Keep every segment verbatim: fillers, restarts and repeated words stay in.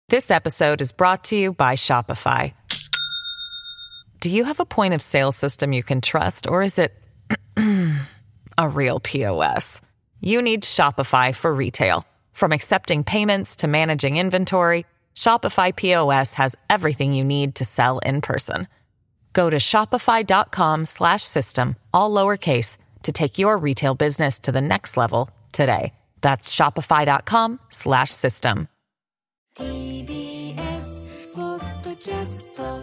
This episode is brought to you by Shopify. Do you have a point of sale system you can trust, or is it a real P O S? You need Shopify for retail. From accepting payments to managing inventory, Shopify P O S has everything you need to sell in person. Go to shopify.com slash system, all lowercase, to take your retail business to the next level today. That's shopify.com slash system. ティービーエス ポッドキャスト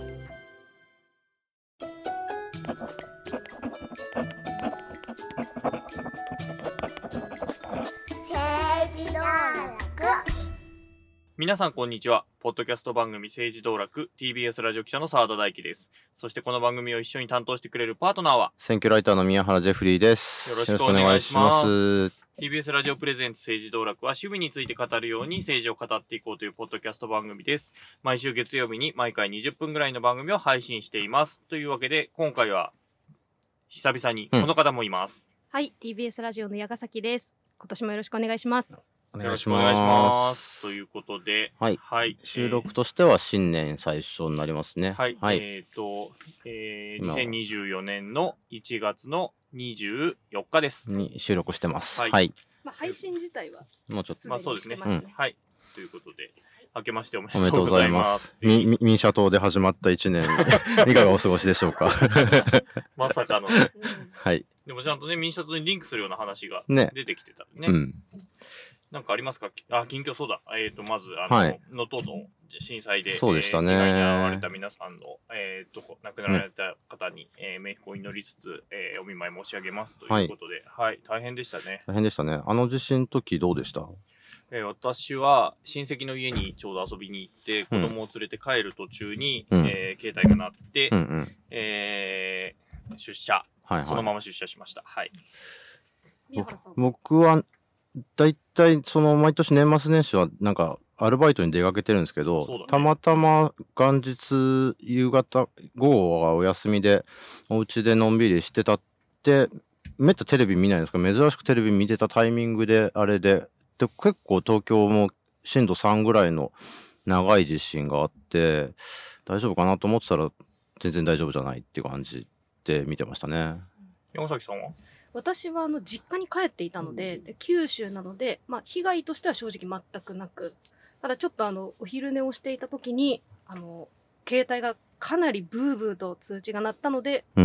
政治道楽。 皆さんこんにちは。ポッドキャスト番組政治道楽 ティービーエス ラジオ記者の澤田大樹です。そしてこの番組を一緒に担当してくれるパートナーは選挙ライターの宮原ジェフリーです。 よろしくお願いします。 よろしくお願いします。 ティービーエス ラジオプレゼンツ政治道楽は趣味について語るように政治を語っていこうというポッドキャスト番組です。毎週月曜日に毎回にじゅっぷんぐらいの番組を配信しています。というわけで今回は久々にこの方もいます。 うん、はい、ティービーエス ラジオの矢ヶ崎です。今年もよろしくお願いします。 およろしくお願いします。ということで、 はい、はい、収録としては新年最初になりますね。 はい、はい、えっ、ー、と、えー、にせんにじゅうよねんのいちがつのにじゅうよっかです。 に収録してます。はい。 はい、まあ、配信自体はもうちょっと、 まあそうですね。 うん、 はい。ということで、明けましておめでとうございます。 み、み、民社党で始まったいちねん、いかがお過ごしでしょうか。 まさかの。 はい。 でもちゃんとね、民社党にリンクするような話が出てきてたね。 うん。 なんかありますか？あ、近況そうだ。えっ、ー、と、まず、あの、 はい、 能登の震災で、 そうでしたね。 えー、被害に遭われた皆さんの、えっ、ー、と、亡くなられた方に、ねえー、冥福を祈りつつ、えー、お見舞い申し上げますということで、はい、はい、大変でしたね。 大変でしたね。あの地震の時どうでした？ えー、私は親戚の家にちょうど遊びに行って、子供を連れて帰る途中に、うん、えー、携帯が鳴って、うんうん、えー、出社、はいはい、そのまま出社しました。はい。 僕はだいたいその毎年年末年始はなんかアルバイトに出かけてるんですけど、ね、たまたま元日夕方午後はお休みでお家でのんびりしてたってめったテレビ見ないんですけど珍しくテレビ見てたタイミングであれでで結構東京も震度さんぐらいの長い地震があって大丈夫かなと思ってたら全然大丈夫じゃないっていう感じで見てましたね。 山崎さんは？ 私はあの実家に帰っていたので、で九州なので、まあ、被害としては正直全くなく、ただちょっとあのお昼寝をしていた時にあの携帯がかなりブーブーと通知が鳴ったので、うん、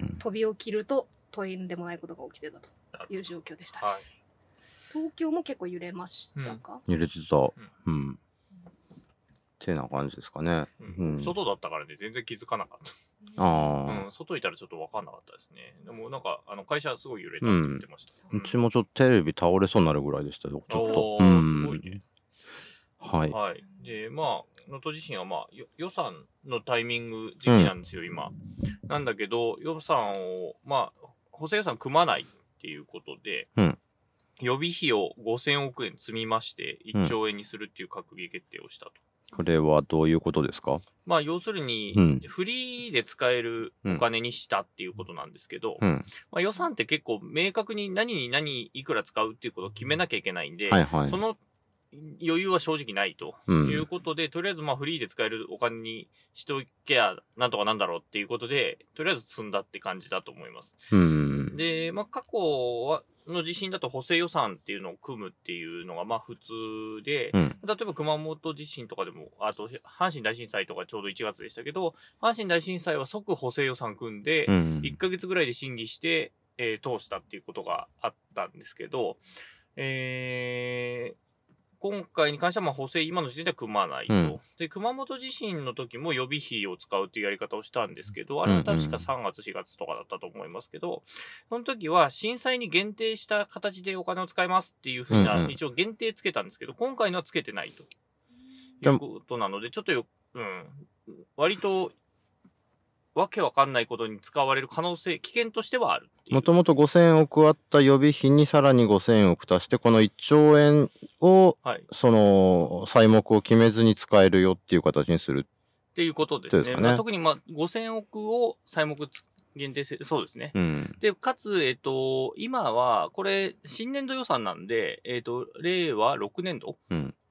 飛び起きるととんでもないことが起きてたという状況でした、ね。はい、東京も結構揺れましたか？ うん、揺れてた。うん。うんってな感じですかね、 うんうん。外だったからね全然気づかなかった。 あうん、外いたらちょっと分かんなかったですね。でもなんかあの会社はすごい揺れたって言ってました、 うんうん。うちもちょっとテレビ倒れそうになるぐらいでしたよ。ちょっと。 うん、すごいね。 はい。 はい。で、まあ能登地震はまあ予算のタイミング時期なんですよ、うん、今。なんだけど予算をまあ補正予算組まないっていうことで、うん、予備費をごせんおくえん積みましていっちょうえんにするっていう閣議決定をしたと。 これはどういうことですか？ まあ要するに、うん、フリーで使えるお金にしたっていうことなんですけど、うんまあ、予算って結構明確に何に何いくら使うっていうことを決めなきゃいけないんで、はいはい、その余裕は正直ないということで、うん、とりあえずまあフリーで使えるお金にしとけやなんとかなんだろうっていうことでとりあえず積んだって感じだと思います。うん、で、まあ過去はの地震だと補正予算っていうのを組むっていうのがまあ普通で、うん、例えば熊本地震とかでも、あと阪神大震災とかちょうどいちがつでしたけど、阪神大震災は即補正予算組んで、いっかげつぐらいで審議して、えー、通したっていうことがあったんですけど、えー、今回に関してはまあ補正今の時点では組まないと、うん、で熊本地震の時も予備費を使うっていうやり方をしたんですけど、あれは確かさんがつしがつとかだったと思いますけど、その時は震災に限定した形でお金を使いますっていうふうな、うんうん、一応限定つけたんですけど今回のはつけてないということなのでちょっとよ、うん、割とわけわかんないことに使われる可能性、危険としてはある。 もともとごせんおくあった予備費にさらにごせんおく足して、このいっちょうえんを、はい、その、細目を決めずに使えるよっていう形にする。 っていうことですね。ですかね。まあ、特にまあごせんおくを細目限定せ、そうですね。うん、で、かつ、えっと、今は、これ、新年度予算なんで、えっと、れいわろくねんど、うん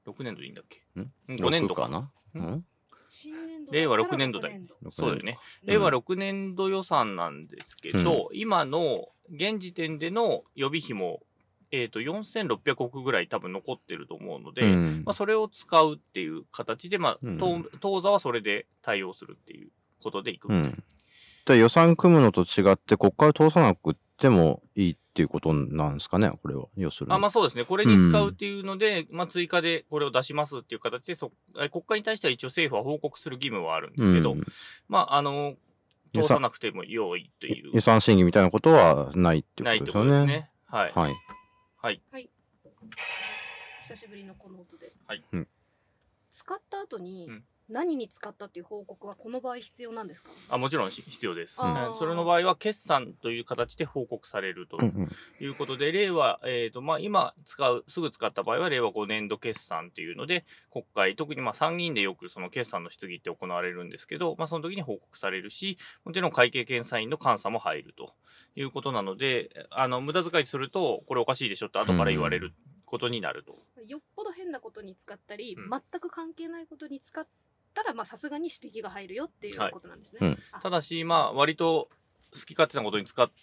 ろくねんどでいいんだっけ？ んごねんどかな。ん令和ろくねんどだよ。そうだよね。令和ろくねんど予算なんですけど、うん、今の現時点での予備費も、えっと、よんせんろっぴゃくおくぐらい多分残ってると思うので、うん、まあ、それを使うっていう形で、まあ、うん、当座はそれで対応するっていうことでいくみたいな。 うん、予算組むのと違って、国会を通さなくてもいいっていうことなんですかね、これは。要するに。 あ、まあそうですね。これに使うっていうので、うん、まあ追加でこれを出しますっていう形で、そ国会に対しては一応政府は報告する義務はあるんですけど、うん、まあ、あの、通さなくても良いという。 予算審議みたいなことはないっていうことですよね。 ないってことですね。はい。 はい。 はい。 はい。久しぶりのこの音で。 はい。 うん、 使った後に、何に使ったっていう報告はこの場合必要なんですか？ あ、もちろん必要です。うん、それの場合は決算という形で報告されるということで、うんうん、令和、えっと、まあ、今使う、すぐ使った場合は令和ごねんど決算っていうので、国会、特にまあ参議院でよくその決算の質疑って行われるんですけど、まあ、その時に報告されるし、もちろん会計検査院の監査も入るということなので、あの、無駄遣いすると、これおかしいでしょって後から言われることになると。 うん、よっぽど変なことに使ったり、うん、全く関係ないことに使ってたら、まあさすがに指摘が入るよっていうことなんですね。 はい、うん、ただし、まあ割と好き勝手なことに使って、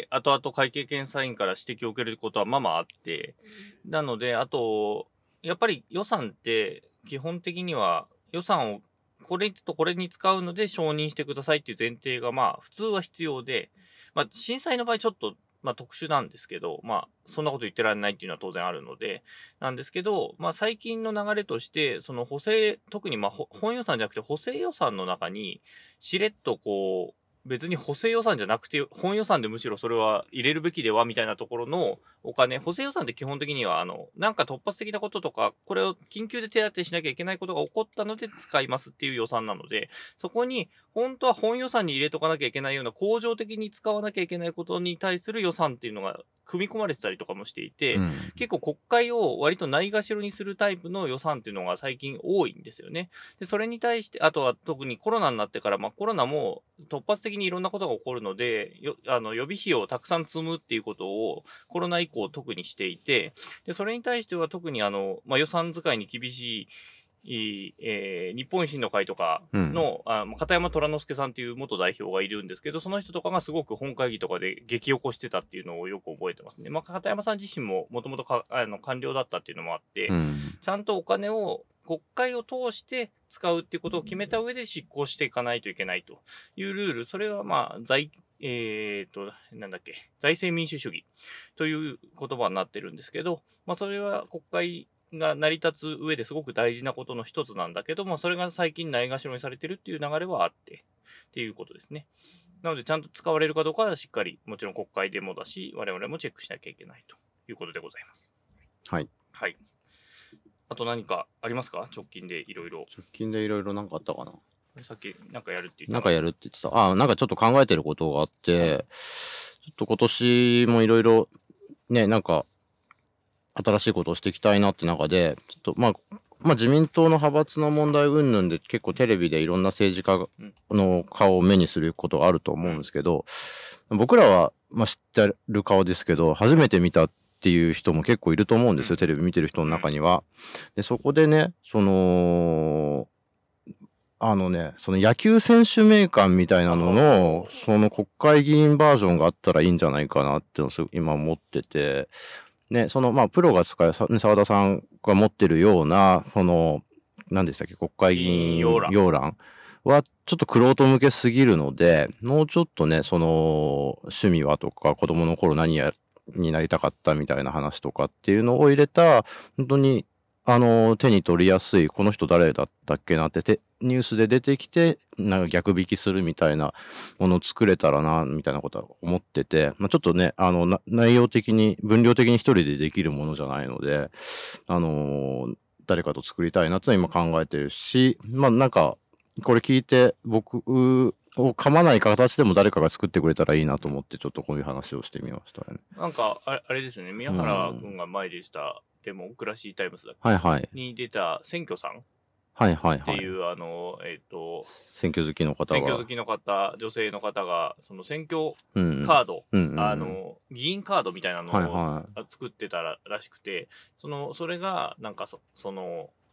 後々会計検査院から指摘を受けることはまあまああって、うん、なので、あと、やっぱり予算って基本的には予算をこれとこれに使うので承認してくださいっていう前提がまあ普通は必要で、まあ震災の場合ちょっとまあ特殊なんですけど、まあそんなこと言ってられないっていうのは当然あるので、なんですけど、まあ最近の流れとして、その補正、特にまあ本予算じゃなくて補正予算の中に、しれっとこう、別に補正予算じゃなくて、本予算でむしろそれは入れるべきではみたいなところのお金、補正予算って基本的には、あの、なんか突発的なこととか、これを緊急で手当てしなきゃいけないことが起こったので使いますっていう予算なので、そこに本当は本予算に入れとかなきゃいけないような恒常的に使わなきゃいけないことに対する予算っていうのが組み込まれてたりとかもしていて、うん、結構国会を割とないがしろにするタイプの予算っていうのが最近多いんですよね。で、それに対して、あとは特にコロナになってから、まあコロナも突発的にいろんなことが起こるので、よあの予備費をたくさん積むっていうことをコロナ以降特にしていて、で、それに対しては特にあの、まあ予算使いに厳しい、いいえー、日本維新の会とかの、うん、あ片山虎之助さんっていう元代表がいるんですけど、その人とかがすごく本会議とかで激起こしてたっていうのをよく覚えてますね。まあ、片山さん自身ももともと官僚だったっていうのもあって、うん、ちゃんとお金を国会を通して使うっていうことを決めた上で執行していかないといけないというルール、それはまあ、財、えーと、なんだっけ、財政民主主義という言葉になってるんですけど、まあ、それは国会が成り立つ上ですごく大事なことの一つなんだけど、まあそれが最近ないがしろにされてるっていう流れはあって、っていうことですね。なのでちゃんと使われるかどうかはしっかり、もちろん国会でもだし、我々もチェックしなきゃいけないということでございます。 はい。 はい。あと何かありますか？直近でいろいろ。 直近でいろいろなんかあったかな。 さっきなんかやるって言ってた。 なんかやるって言ってた。あ、なんかちょっと考えてることがあって、はい、ちょっと今年もいろいろね、なんか、新しいことをしていきたいなって中で、ちょっとまあ、まあ自民党の派閥の問題云々で結構テレビでいろんな政治家の顔を目にすることがあると思うんですけど、僕らはまあ知ってる顔ですけど、初めて見たっていう人も結構いると思うんですよ、テレビ見てる人の中には。で、そこでね、その、あのね、その野球選手名鑑みたいなのの、その国会議員バージョンがあったらいいんじゃないかなっていうのを今思ってて、ね、その、まあ、プロが使う、澤田さんが持ってるような、その、何でしたっけ、国会議員要覧は、ちょっと玄人向けすぎるので、もうちょっとね、その、趣味はとか、子供の頃何や、になりたかったみたいな話とかっていうのを入れた、本当に、あの、手に取りやすい、この人誰だったっけなってて、ニュースで出てきて、なんか逆引きするみたいなものを作れたらな、みたいなことは思ってて、まあ、ちょっとね、あの、内容的に、分量的に一人でできるものじゃないので、あのー、誰かと作りたいなと今考えてるし、まあなんか、これ聞いて僕を噛まない形でも誰かが作ってくれたらいいなと思って、ちょっとこういう話をしてみましたね。 なんか、あれ、あれですね、宮原くんが前でした、でも、クラシータイムスだっけ、 はいはい、 に出た選挙さんはいはいはい。 っていう、あの、えっと、 選挙好きの方が。 選挙好きの方、女性の方が、その選挙カード、うんうん、あの、議員カードみたいなのを作ってたらしくて、その、それが、なんかそ、その、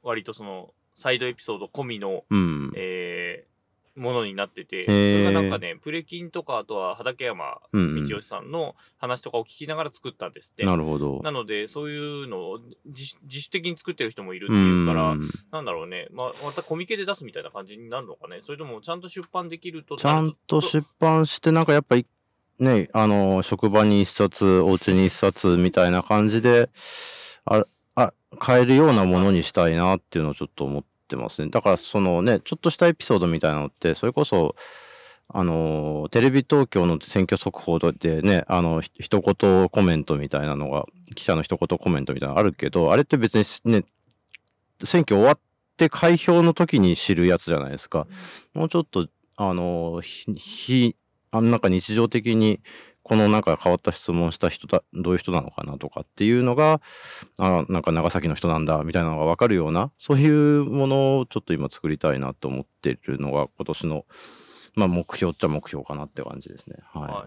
割とその、サイドエピソード込みの、うん、えーものになってて、それがなんかね、プレキンとか、あとは畠山道義さんの話とかを聞きながら作ったんですって。 なるほど。 なので、そういうのを自, 自主的に作ってる人もいるっていうから、なんだろうね、まあ、またコミケで出すみたいな感じになるのかね。それともちゃんと出版できると。 ちゃんと出版して、なんかやっぱり、ね、あの、職場に一冊、お家に一冊みたいな感じで、あ、あ、買えるようなものにしたいなっていうのをちょっと思って、ますね。だからそのね、ちょっとしたエピソードみたいなのって、それこそ、あの、テレビ東京の選挙速報でね、あの、一言コメントみたいなのが、記者の一言コメントみたいなのあるけど、あれって別にね、選挙終わって開票の時に知るやつじゃないですか。もうちょっと、あの、ひ、ひ、あのなんか日常的に、このなんか変わった質問した人だ、どういう人なのかなとかっていうのが、あ、なんか長崎の人なんだみたいなのがわかるような、そういうものをちょっと今作りたいなと思ってるのが今年の、まあ目標っちゃ目標かなって感じですね。はい。はい、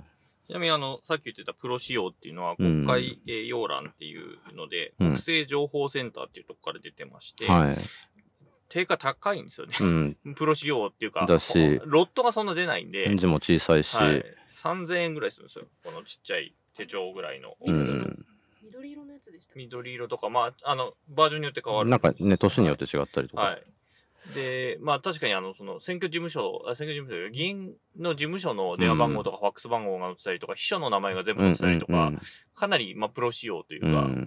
ちなみにあの、さっき言ってたプロ仕様っていうのは国会要覧っていうので、うん、国政情報センターっていうとこから出てまして、はい。定価高いんですよね。うん。プロ仕様っていうか、だし、ロットがそんな出ないんで。 字も小さいし、はい、 さんぜんえんぐらいするんですよ。このちっちゃい手帳ぐらいの大きさの、うん。 緑色のやつでしたっけ？ 緑色とか、まあ、あの、バージョンによって変わるんです。なんかね、年によって違ったりとか。 はい。で、まあ確かにあの、その選挙事務所、選挙事務所、議員の事務所の電話番号とかファックス番号が載ってたりとか、秘書の名前が全部載ってたりとか、うんうんうん、かなりまあプロ仕様というか、うん、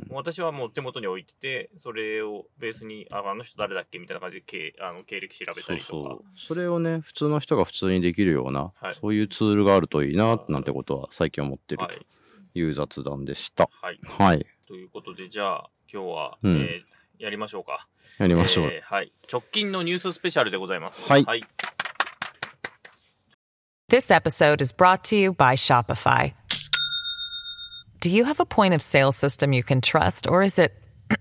私はもう手元に置いてて、それをベースに、あ、あの人誰だっけみたいな感じで経、あの経歴調べたりとか。そうそう。 それをね、普通の人が普通にできるような、はい、そういうツールがあるといいな、なんてことは最近思ってるという雑談でした。 はい。 はい。 ということで、じゃあ今日は、うん、えー、やりましょうか。 やりましょう、 えー。はい。直近のニューススペシャルでございます。 はい。はい。 This episode is brought to you by Shopify. Do you have a point of sale system you can trust, or is it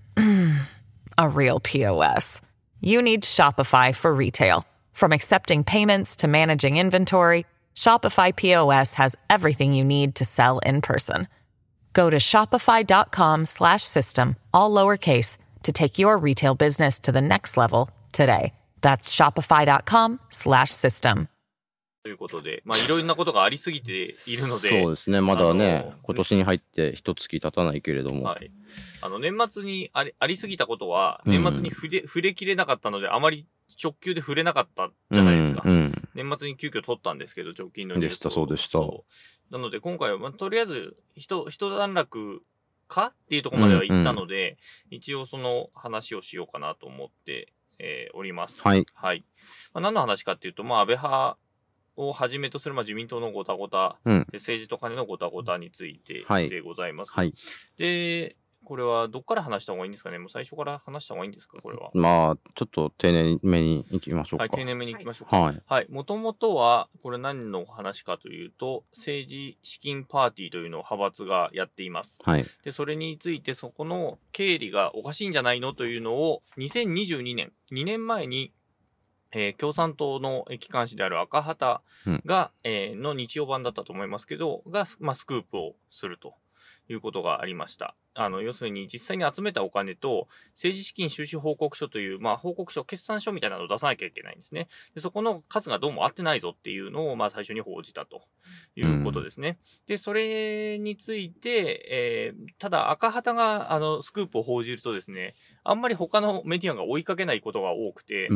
a real P O S? You need Shopify for retail. From accepting payments to managing inventory, Shopify P O S has everything you need to sell in person. Go to shopify.com slash system, all lowercase, to take your retail business to the next level today. That's shopify.com slash system. ということで、まあいろいろなことがありすぎているので、 そうですね、まだね、今年に入って一月経たないけれども、 はい、あの年末にあり、ありすぎたことは、年末に触れ、うん、触れきれなかったので、あまり直球で触れなかったじゃないですか。うんうん、年末に急遽取ったんですけど、直近のニュースを。 でした、そうでした。 なので今回は、まあ、とりあえず、一、一段落かっていうところまでは行ったので、うんうん、一応その話をしようかなと思って、えー、おります。 はい。 はい。まあ、何の話かっていうと、まあ、安倍派をはじめとする、まあ、自民党のごたごた、うん、で政治と金のごたごたについてでございます。 はい。 で、これはどっから話した方がいいんですかね。もう最初から話した方がいいんですか、これは。 まあ、ちょっと丁寧めに行きましょうか。 はい、丁寧めに行きましょうか。はい。はい。もともとは、これ何の話かというと、政治資金パーティーというのを派閥がやっています。 はい。 で、それについて、そこの経理がおかしいんじゃないのというのを、にせんにじゅうにねん、にねんまえに、えー、共産党の機関紙である赤旗が、うん、えー、の日曜版だったと思いますけど、が、まあ、スクープをするということがありました。あの、要するに実際に集めたお金と政治資金収支報告書という、まあ、報告書、決算書みたいなのを出さなきゃいけないんですね。で、そこの数がどうも合ってないぞっていうのを、まあ、最初に報じたということですね。うん、で、それについて、えー、ただ赤旗が、あの、スクープを報じるとですね、あんまり他のメディアが追いかけないことが多くて、うん、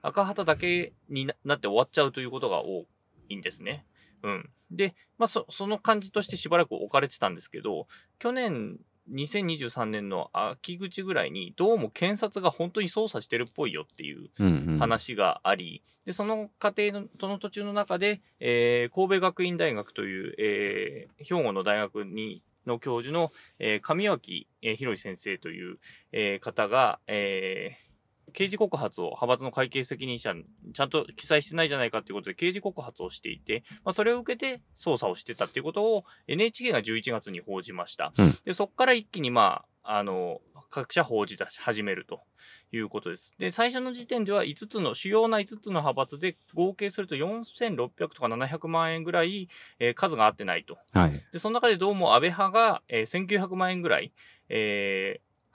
赤旗だけになって終わっちゃうということが多いんですね。うん。で、まあ、そ、その感じとしてしばらく置かれてたんですけど、去年、にせんにじゅうさんねんの秋口ぐらいに、どうも検察が本当に捜査してるっぽいよっていう話があり、うんうん、で、その過程の、その途中の中で、えー、神戸学院大学という、えー、兵庫の大学に、の教授の、えー、上脇、えー、博先生という、えー、方が、えー、刑事告発を派閥の会計責任者ちゃんと記載してないじゃないかということで刑事告発をしていて、まあ、それを受けて捜査をしてたっていうことを エヌエイチケー がじゅういちがつに報じました。うん、で、そこから一気にまあ、あの、各社報じ出し始めるということです。で、最初の時点ではいつつの、主要ないつつの派閥で合計するとよんせんろっぴゃくとかななひゃくまんえんぐらい、えー、数が合ってないと。 はい。 で、その中でどうも安倍派が、えー、せんきゅうひゃくまんえんぐらい、えー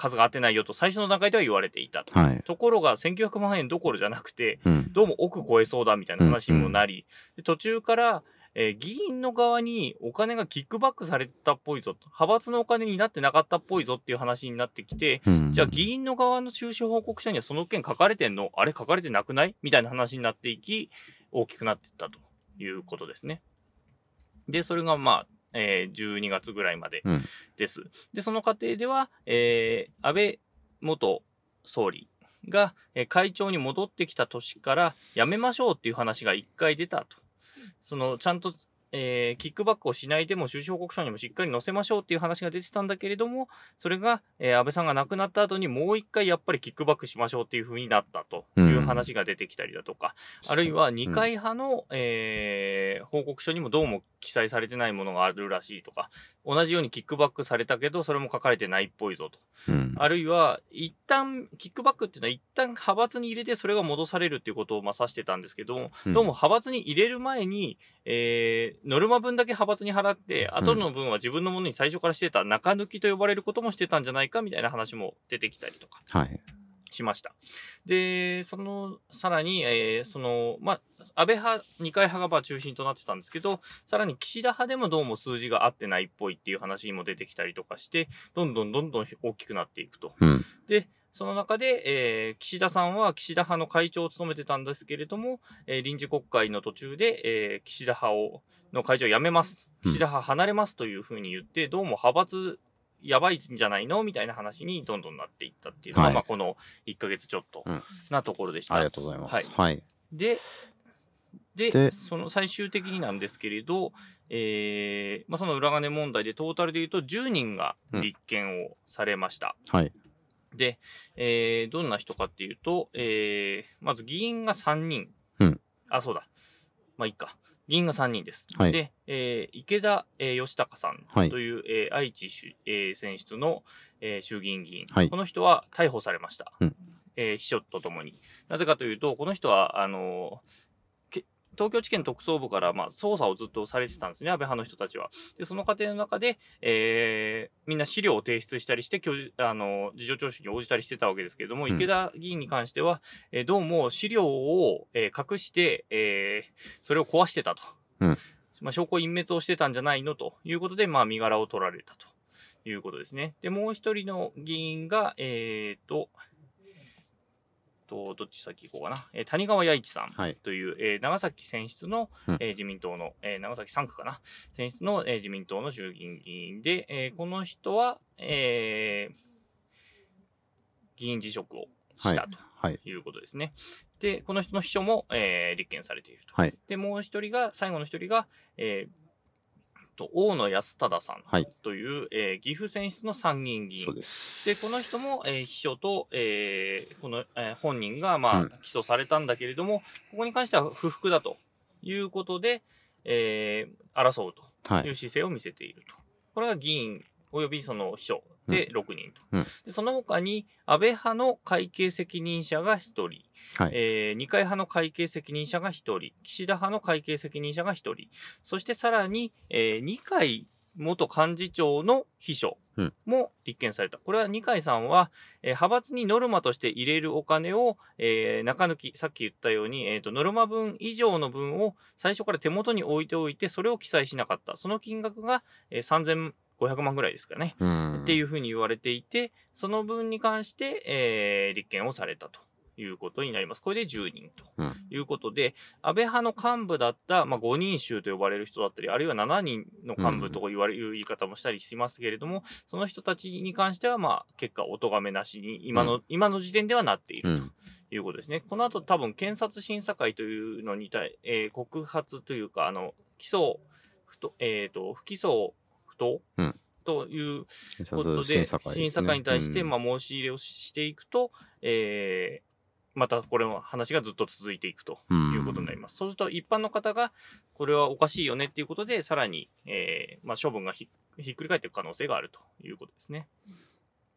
数が合ってないよと最初の段階では言われていたと。 はい、 ところがせんきゅうひゃくまんえんどころじゃなくて、うん、どうも億超えそうだみたいな話にもなり、うん、で途中から、えー、議員の側にお金がキックバックされたっぽいぞと、派閥のお金になってなかったっぽいぞっていう話になってきて、うん、じゃあ議員の側の収支報告書にはその件書かれてんの？あれ書かれてなくない？みたいな話になっていき、大きくなっていったということですね。で、それがまあ、えー、じゅうにがつぐらいまでです。うん、で、その過程では、えー、安倍元総理が、えー、会長に戻ってきた年からやめましょうっていう話が一回出たと。その、ちゃんと、えー、キックバックをしないでも収支報告書にもしっかり載せましょうっていう話が出てたんだけれども、それが、えー、安倍さんが亡くなった後にもう一回やっぱりキックバックしましょうっていう風になったという話が出てきたりだとか、うん、あるいは二階派の、えー、報告書にもどうも記載されてないものがあるらしいとか、同じようにキックバックされたけど、それも書かれてないっぽいぞと。うん、あるいは、一旦、キックバックっていうのは一旦派閥に入れてそれが戻されるっていうことをまあ指してたんですけども、うん、どうも派閥に入れる前に、えー、ノルマ分だけ派閥に払って、後の分は自分のものに最初からしてた中抜きと呼ばれることもしてたんじゃないかみたいな話も出てきたりとか。はい。しました。で、その、さらに、えー、その、まあ、安倍派、二階派がまあ中心となってたんですけど、さらに岸田派でもどうも数字が合ってないっぽいっていう話にも出てきたりとかして、どんどんどんどん大きくなっていくと。うん、で、その中で、えー、岸田さんは岸田派の会長を務めてたんですけれども、えー、臨時国会の途中で、えー、岸田派を、の会長を辞めます。岸田派離れますというふうに言って、どうも派閥、やばいんじゃないのみたいな話にどんどんなっていったっていうのが、はい、まあこのいっかげつちょっとなところでした。 うん、ありがとうございます。はい。はい、 で、で、でその最終的になんですけれど、えー、まあその裏金問題でトータルで言うとじゅうにんが立件をされました。うん、はい。で、えー、どんな人かっていうと、えー、まず議員がさんにん。うん。あ、そうだ。まあいいか。議員がさんにんです。はい、で、えー、池田、えー、義孝さんという、はい、えー、愛知主、えー、選出の、えー、衆議院議員、はい。この人は逮捕されました。うん、えー、秘書とともに。なぜかというと、この人は、あのー、東京地検特捜部から、まあ、捜査をずっとされてたんですね、安倍派の人たちは。で、その過程の中で、えー、みんな資料を提出したりして、あのー、事情聴取に応じたりしてたわけですけれども、うん、池田議員に関しては、えー、どうも資料を、えー、隠して、えー、それを壊してたと。うん、まあ、証拠隠滅をしてたんじゃないのということで、まあ、身柄を取られたということですね。で、もう一人の議員が、えーと、と、どっち先行こうかな。えー、谷川弥一さんという、はい、えー、長崎選出の、えー、自民党の、えー、長崎さん区かな。選出の、えー、自民党の衆議院議員で、えー、この人は、えー、議員辞職をしたということですね。はいはい、で、この人の秘書も、えー、立件されていると。はい、で、もう一人が、最後の一人が、えー、と大野安忠さんという、はい、えー、岐阜選出の参議院議員。そうです。で、この人も、えー、秘書と、えー、この、えー、本人が、まあ、うん、起訴されたんだけれども、ここに関しては不服だということで、えー、争うという姿勢を見せていると。はい、これが議員及びその秘書でろくにんと。うんうん、でその他に、安倍派の会計責任者がひとり、はい、えー、二階派の会計責任者がひとり、岸田派の会計責任者がひとり、そしてさらに、えー、二階元幹事長の秘書も立件された。これは二階さんは、えー、派閥にノルマとして入れるお金を、えー、中抜き、さっき言ったように、えーと、ノルマ分以上の分を最初から手元に置いておいて、それを記載しなかった。その金額が、えー、さんぜんごひゃくまんぐらいですかね。っていうふうに言われていて、その分に関して、えー、立件をされたということになります。これでじゅうにんということで、うん、安倍派の幹部だった、まあ、ごにん衆と呼ばれる人だったり、あるいはしちにんの幹部とか言われる言い方もしたりしますけれども、その人たちに関しては、まあ、結果お咎めなしに、今の、うん、今の時点ではなっていると。いうことですね。この後多分検察審査会というのに対、えー、告発というか、あの、起訴、不と、えっ、ー、と、不起訴、不当、うん、ということで、審査会に対して、まあ、申し入れをしていくと、えー、またこれの話がずっと続いていくということになります。そうすると、一般の方が、これはおかしいよねっていうことで、さらに、えー、まあ、処分がひ、ひっくり返っていく可能性があるということですね。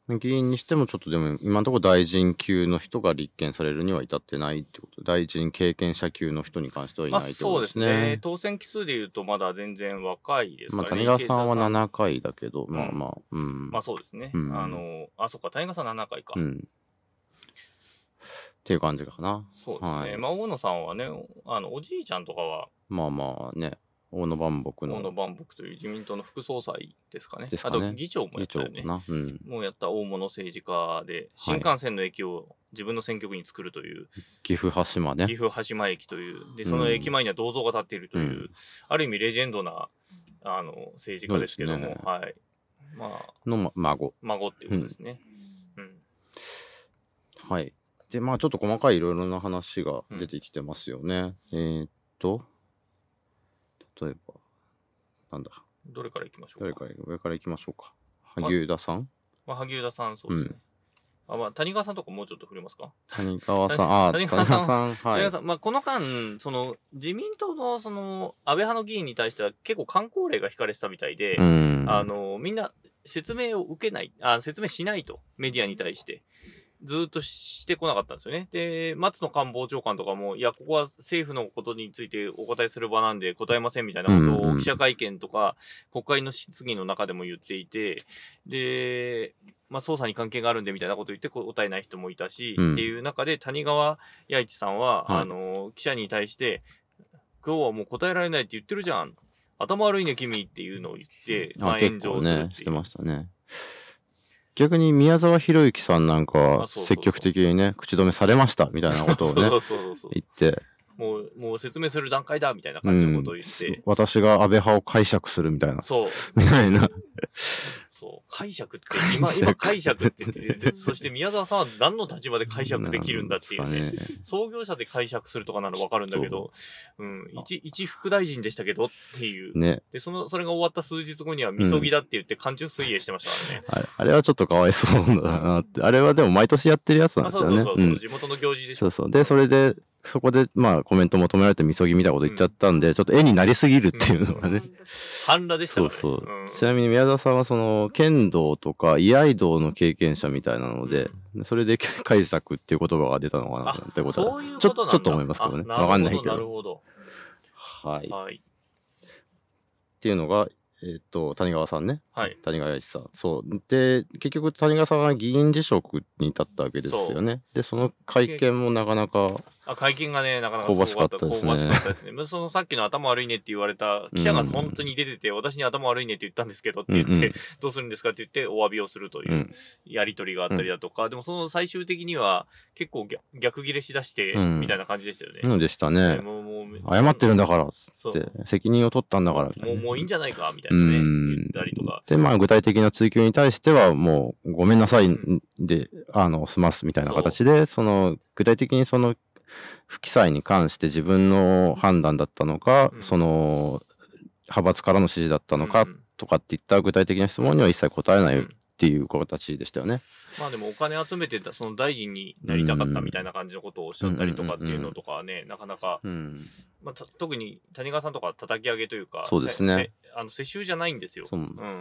議員にしてもちょっとでも今のところ大臣級の人が立憲されるには至ってないってこと、大臣経験者級の人に関してはいないってことですね。まあ、そうですね。 当選期数でいうとまだ全然若いですからね。 まあ谷川さんはななかいだけど、うん、まあまあ、 うん。まあそうですね。うん、あの、あ、そっか、谷川さんななかいか。うん。 っていう感じかな。 そうですね。はい、まあ大野さんはね、あの、おじいちゃんとかは。 まあまあね。大野万博の。 大野万博という自民党の副総裁ですかね。ですかね。あと議長もやったよね。うん、もうやった大物政治家で、新幹線の駅を自分の選挙区に作るという。はい、 岐阜羽島ね。 岐阜羽島駅という。で、その駅前には銅像が建っているという、うん、ある意味レジェンドな、あの、政治家ですけども、ね、はい。まあ。 の、ま、孫。 孫っていうことですね。うん。うん、 はい。で、まあちょっと細かいいろいろな話が出てきてますよね。うん、えー、っと、例えば、なんだ。 どれからいきましょうか。 どれから上からいきましょうか。萩生田さん、 まあ、萩生田さん、そうですね。うん、あまあ、谷川さんとかもうちょっと触れますか。 谷川さん、あ、谷川さん。はい、谷川さん、まあ、この間、その、自民党の、その、安倍派の議員に対しては結構慣行令が引かれてたみたいで、あの、みんな説明を受けない、あ、説明しないと、メディアに対して。ずっとしてこなかったんですよね。で、松野官房長官とかも、いや、ここは政府のことについてお答えする場なんで答えませんみたいなことを記者会見とか、国会の質疑の中でも言っていて、で、まあ、捜査に関係があるんでみたいなことを言って答えない人もいたし、うん、っていう中で谷川弥一さんは、はい、あの、記者に対して、今日はもう答えられないって言ってるじゃん。頭悪いね、君っていうのを言って、 まあ、炎上するっていう。ね、してましたね。逆に宮沢博之さんなんかは積極的にね、口止めされましたみたいなことをね、言って。 もう、もう説明する段階だみたいな感じのことを言って。うん、 私が安倍派を解釈するみたいな。 そう。 みたいな。 そう。解釈って、今、今解釈って言ってて、そして宮沢さんは何の立場で解釈できるんだっていうね。ね創業者で解釈するとかならわかるんだけど、うん、一、一副大臣でしたけどっていう。ね。で、その、それが終わった数日後には、みそぎだって言って、寒中水泳してましたからね。 あれ、あれはちょっとかわいそうだなって。あれはでも毎年やってるやつなんですよね。 そうそうそう、うん、地元の行事でしょ。 そうそう。で、それで、そこで、まあ、コメント求められて、みそぎみたいなこと言っちゃったんで、うん、ちょっと絵になりすぎるっていうのがね。 半裸でしたね。 そうそう。うん、ちなみに宮沢さんは、その、剣道とか、居合道の経験者みたいなので、うん、それで解釈っていう言葉が出たのかなってことは、 そういうことなんだ。 ちょっと思いますけどね。わかんないけど。 なるほど。 はい。はい。っていうのが、えっと、谷川さんね。 はい。 谷川弥一さん。そう。で、結局、谷川さんは議員辞職に至ったわけですよね。で、その会見もなかなか。 あ、会見がね、なかなか香ばしかったですね。 香ばしかったですね。そのさっきの頭悪いねって言われた記者が本当に出てて、うん、私に頭悪いねって言ったんですけどって言って、うんうん、どうするんですかって言ってお詫びをするというやりとりがあったりだとか、うん、でもその最終的には結構逆ギレしだして、みたいな感じでしたよね。 うんでしたね。もうもう謝ってるんだからっつって、責任を取ったんだから、 ね。もう、もういいんじゃないかみたいなね。言ったりとか。 で、まあ具体的な追及に対してはもうごめんなさいで、うん、あの、済ますみたいな形で、その、具体的にその、不記載に関して自分の判断だったのか、うん、その派閥からの指示だったのか、うん、とかっていった具体的な質問には一切答えないっていう形でしたよね。 うん、まあでもお金集めてたその大臣になりたかったみたいな感じのことをおっしゃったりとかっていうのとかはね、なかなか、うんまあ、特に谷川さんとか叩き上げというか、 そうですね。 あの世襲じゃないんですよ。 うん、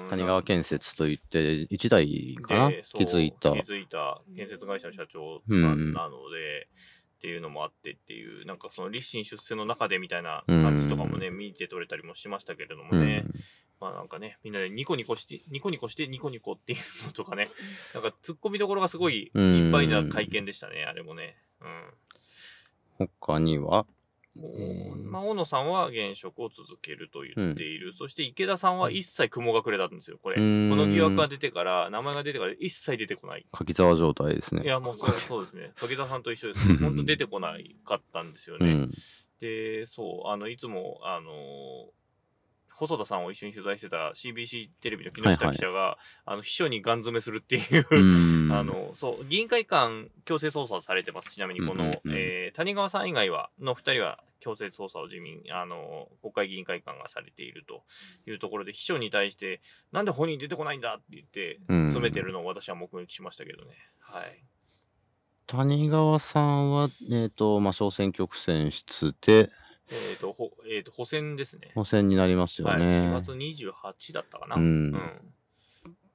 谷川建設といって一台かな築いた築いた建設会社の社長さんなので。うんっていうのもあってっていう、なんかその立身出世の中でみたいな感じとかもね、見て取れたりもしましたけれどもね。まあなんかね、みんなでニコニコして、ニコニコしてニコニコっていうのとかね、なんか突っ込みどころがすごいいっぱいな会見でしたね、あれもね。 うん。他にはまあ、大野さんは現職を続けると言っている。うん、そして池田さんは一切雲隠れだったんですよ、これ。この疑惑が出てから、名前が出てから一切出てこない。 柿沢状態ですね。 いや、もうそうそうですね。柿沢さんと一緒です。本当出てこないかったんですよね。うん、で、そう、あの、いつも、あのー、細田さんを一緒に取材してた シービーシー テレビの木下記者が、はいはい、あの、秘書にガン詰めするっていうあの、そう、議員会館強制捜査されてます。ちなみにこの、うんうんうんえー、谷川さん以外は、の二人は強制捜査を自民、あの、国会議員会館がされているというところで、秘書に対して、なんで本人出てこないんだって言って、詰めてるのを私は目撃しましたけどね。はい。 谷川さんは、えっと、まあ、小選挙区選出で、 えっ、ー、と、ほ、えっ、ー、と、補選ですね。 補選になりますよね。はい、 しがつにじゅうはちだったかな。うん。うん、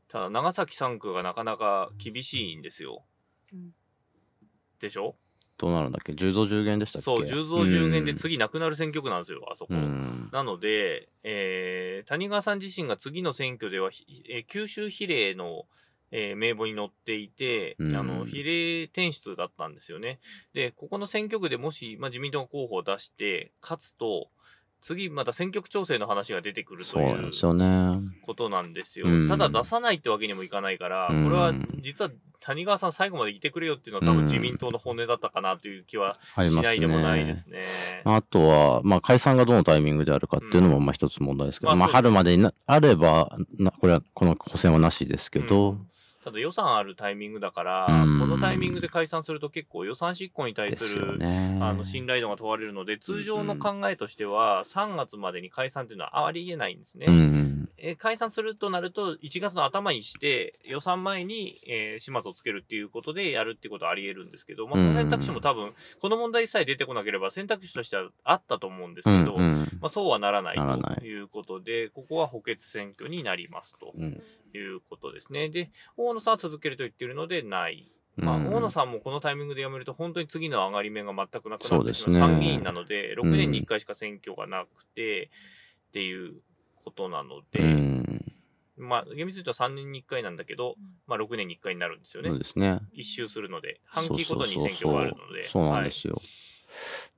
ただ長崎さん区がなかなか厳しいんですよ。うん、でしょ？ どうなるんだっけ？じゅうぞうじゅうげんでしたっけ？ そう、じゅうぞうじゅうげんで次なくなる選挙区なんですよ、あそこ。なので、えー、谷川さん自身が次の選挙では、えー、九州比例の、えー、名簿に載っていて、あの、比例転出だったんですよね。で、ここの選挙区でもし、まあ、自民党が候補を出して、勝つと、次また選挙区調整の話が出てくるということなんですよ。ただ出さないってわけにもいかないから、これは実は谷川さん最後までいてくれよっていうのは多分自民党の本音だったかなという気はしないでもないですね。 あ, あとは、まあ解散がどのタイミングであるかっていうのもまあ一つ問題ですけど、うん、まあ春までになあればな、これはこの補選はなしですけど、うんただ予算あるタイミングだから、このタイミングで解散すると結構予算執行に対する、あの信頼度が問われるので、通常の考えとしてはさんがつまでに解散というのはありえないんですね。え解散するとなるといちがつの頭にして予算前に、えー、始末をつけるっていうことでやるっていうことはありえるんですけど、まあ、その選択肢も多分この問題さえ出てこなければ選択肢としてはあったと思うんですけど、まあ、そうはならないということで、ここは補欠選挙になりますということですね。で、大野さんは続けると言っているのでない。まあ、大野さんもこのタイミングで辞めると本当に次の上がり目が全くなくなってしまう。参議院なのでろくねんにいっかいしか選挙がなくてっていうことなので、うん、まあ厳密に言うとさんねんにいっかいなんだけど、まあろくねんにいっかいになるんですよね。 そうですね。 一周するので、半期ごとに選挙があるので。 そうなんですよ。はい、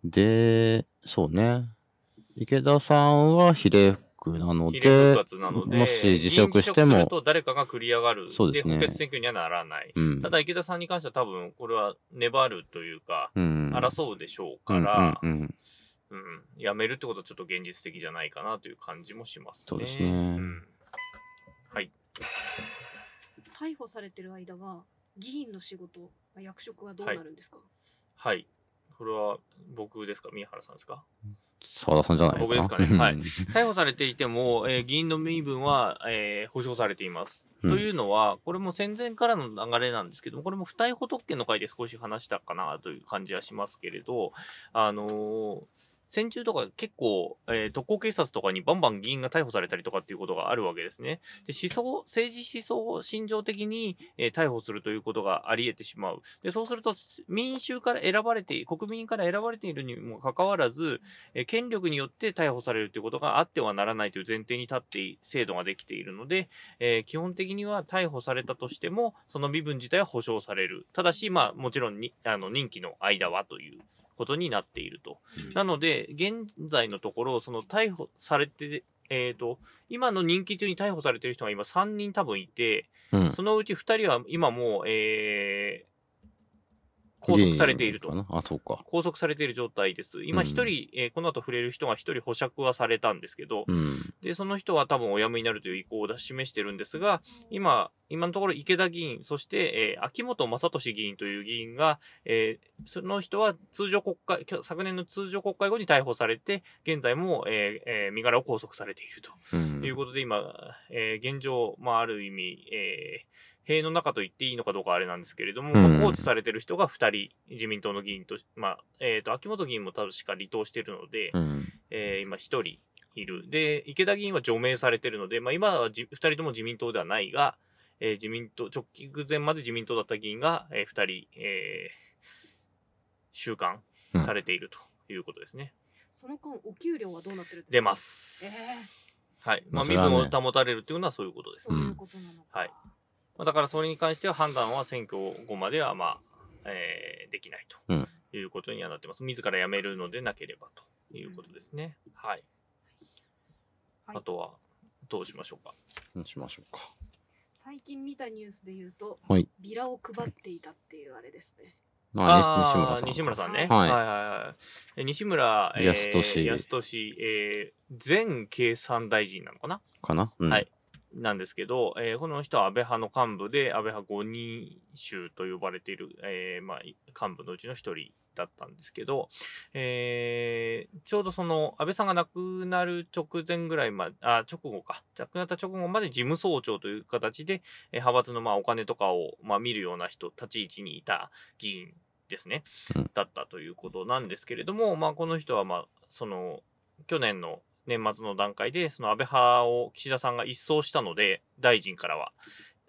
で、そうね。池田さんは比例区なので、比例区なのでもし辞職しても、 議員辞職すると誰かが繰り上がる。そうですね。で、補欠選挙にはならない。うん、ただ池田さんに関しては多分これは粘るというか、うん、争うでしょうから、うんうんうんうん、やめるってことはちょっと現実的じゃないかなという感じもしますね。 そうですね。うん、 はい。 逮捕されてる間は議員の仕事、役職はどうなるんですか？ はい。はい、これは僕ですか？宮原さんですか？ 澤田さんじゃないかな。 僕ですかね。はい。逮捕されていても、えー、議員の身分は、えー、保障されています。うん、というのは、これも戦前からの流れなんですけども、これも不逮捕特権の回で少し話したかなという感じはしますけれど、あのー、戦中とか結構、えー、特攻警察とかにバンバン議員が逮捕されたりとかっていうことがあるわけですね。で、思想、政治思想を心情的に、えー、逮捕するということがあり得てしまう。で、そうすると民衆から選ばれて、国民から選ばれているにもかかわらず、えー、権力によって逮捕されるということがあってはならないという前提に立って制度ができているので、えー、基本的には逮捕されたとしても、その身分自体は保障される。ただし、まあ、もちろんに、あの、任期の間はということになっていると。うん、なので、現在のところ、その逮捕されて、えっと、今の任期中に逮捕されている人が今さんにん多分いて、うん、そのうちふたりは今もう、えー、拘束されていると。 あ、そうか。 拘束されている状態です。今一人、うんえー、この後触れる人が一人保釈はされたんですけど、うん、で、その人は多分お辞めになるという意向を示してるんですが、今、今のところ池田議員、そして、えー、秋元正俊議員という議員が、えー、その人は通常国会、昨年の通常国会後に逮捕されて、現在も、えーえー、身柄を拘束されていると、うん、いうことで、今、えー、現状、まあ、ある意味、えー塀の中と言っていいのかどうかあれなんですけれども、うん、まあ、拘置されている人がふたり、自民党の議員と、まあ、えっと、秋元議員も確か離党しているので、うん、えー、今ひとりいる。で、池田議員は除名されているので、まあ、今はふたりとも自民党ではないが、えー、自民党、直近前まで自民党だった議員が、えー、ふたり、えー、収監されているということですね。 うん、その間、お給料はどうなってるんですか？ 出ます。えー、はい。まあ、身分を保たれるというのはそういうことです。 そういうことなのか。 はい。だからそれに関しては判断は選挙後まではまあ、えー、できないということにはなってます。自ら辞めるのでなければということですね。うん、はい。あとはどうしましょうか。 どうしましょうか。 最近見たニュースで言うと、 はい、 ビラを配っていたっていうあれですね。 ああ、西村さんね。 はい。 はいはいはい。西村、えー、 安俊。 安俊、えー、前経産大臣なのかなかな、うん、 はい。なんですけど、えー、この人は安倍派の幹部で、安倍派ごにん衆と呼ばれている、えーまあ、幹部のうちの一人だったんですけど、えー、ちょうどその安倍さんが亡くなる直前ぐらいまで、あ、直後か、亡くなった直後まで事務総長という形で、えー、派閥のまあお金とかをまあ見るような人、立ち位置にいた議員ですね、うん、だったということなんですけれども、まあ、この人はまあ、その、去年の年末の段階で、その安倍派を岸田さんが一掃したので、大臣からは、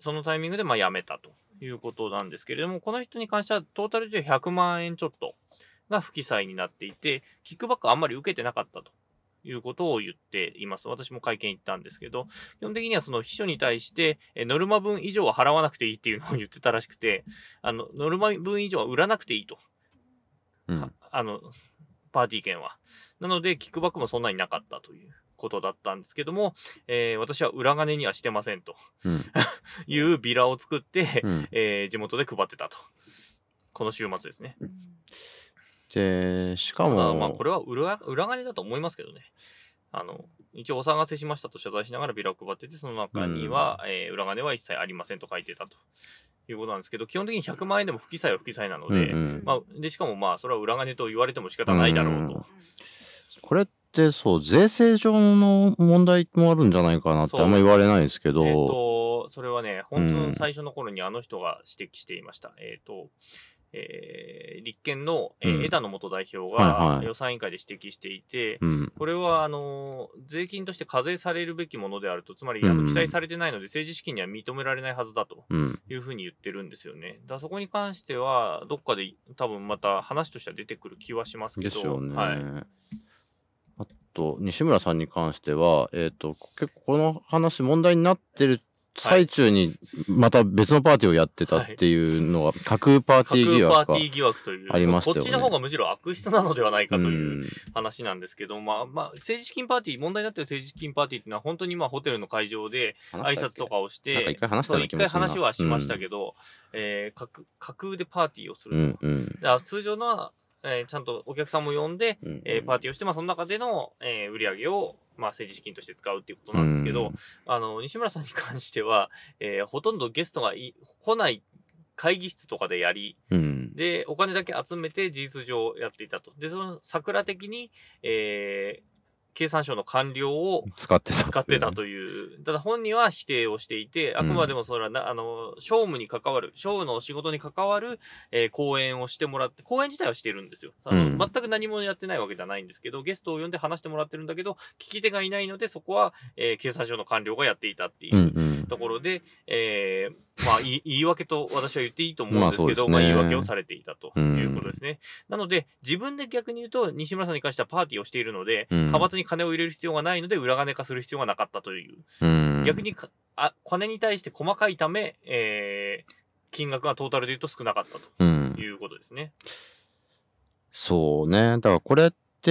そのタイミングでまあ辞めたということなんですけれども、この人に関してはトータルでひゃくまんえんちょっとが不記載になっていて、キックバックあんまり受けてなかったということを言っています。私も会見行ったんですけど、基本的にはその秘書に対して、えノルマ分以上は払わなくていいっていうのを言ってたらしくて、あの、ノルマ分以上は売らなくていいと。うん、あの、パーティー券は。なので、キックバックもそんなになかったということだったんですけども、えー、私は裏金にはしてませんと、うん、いうビラを作って、うん、えー、地元で配ってたと。この週末ですね。 で、しかも、 まあ、これは 裏, 裏金だと思いますけどね。あの、一応お騒がせしましたと謝罪しながらビラを配ってて、その中には、うん、えー、裏金は一切ありませんと書いてたということなんですけど、基本的にひゃくまんえんでも不記載は不記載なので、うんうん、まあ、で、しかもまあ、それは裏金と言われても仕方ないだろうと。うん、 これってそう、税制上の問題もあるんじゃないかなってあんま言われないですけど。 えっと、それはね、本当の最初の頃にあの人が指摘していました。うん、えっと、えー、立憲の、えーうん、枝野元代表が予算委員会で指摘していて、はいはい、これはあの税金として課税されるべきものであると、つまり、うん、あの記載されてないので政治資金には認められないはずだというふうに言ってるんですよね。だからそこに関してはどっかで多分また話としては出てくる気はしますけど。 ですよね。 はい、 あと西村さんに関しては、えーと、結構この話問題になってる最中にまた別のパーティーをやってたっていうのは、はい、架空パーティー疑惑が架空パーティー疑惑というありましたよね。 こっちの方がむしろ悪質なのではないかという話なんですけど、まあまあ政治資金パーティー、問題になっている政治資金パーティーっていうのは本当にまあホテルの会場で挨拶とかをして、 なんか一回話したような気もするな。 一回話はしましたけど、うん、えー、架空、架空でパーティーをすると。うんうん、だから通常のはえー、ちゃんとお客さんも呼んで、うんうん、えー、パーティーをして、まあ、その中での、えー、売り上げを、まあ、政治資金として使うっていうことなんですけど、うん、あの、西村さんに関しては、えー、ほとんどゲストがい来ない会議室とかでやり、うん、で、お金だけ集めて事実上やっていたと。で、その桜的に、えー、経産省の官僚を使ってた、 使ってたという。ただ本人は否定をしていて、あくまでもそれはな、あの、商務に関わる、商務の仕事に関わる、えー、講演をしてもらって、講演自体はしてるんですよ。あの、うん、全く何もやってないわけじゃないんですけど、ゲストを呼んで話してもらってるんだけど、聞き手がいないので、そこは、えー、経産省の官僚がやっていたっていうところで、うんうん、えー、まあ、言い訳と私は言っていいと思うんですけど、まあ、ね、まあ、言い訳をされていたということですね。うん、なので、自分で逆に言うと、西村さんに関してはパーティーをしているので、うん、派閥に金を入れる必要がないので、裏金化する必要がなかったという。うん、逆にあ、金に対して細かいため、えー、金額がトータルで言うと少なかったということですね。うん、 そうね。だからこれって、